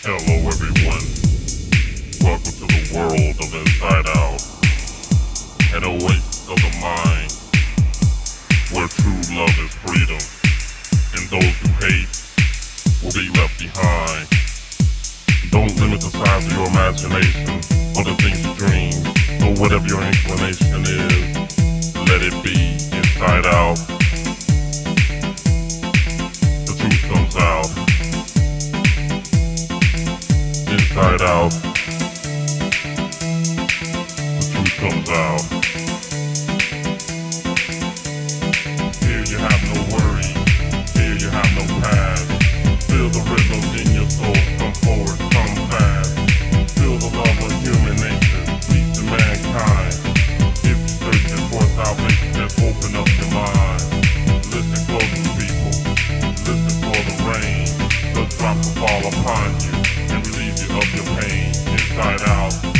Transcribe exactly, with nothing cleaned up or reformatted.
Hello everyone, welcome to the world of Inside Out, an oasis of the mind, where true love is freedom, and those who hate will be left behind. Don't limit the size of your imagination, or the things you dream, or whatever your inclination is, let it be inside out. The truth comes out. Inside out, the truth comes out. Here you have no worry, here you have no past. Feel the rhythm in your soul, come forward, come fast. Feel the love of human nature, peace to mankind. If you're searching for salvation, just open up your mind. Listen closely, people, listen for the rain. The drops will fall upon you and relieve you of your pain. Inside out.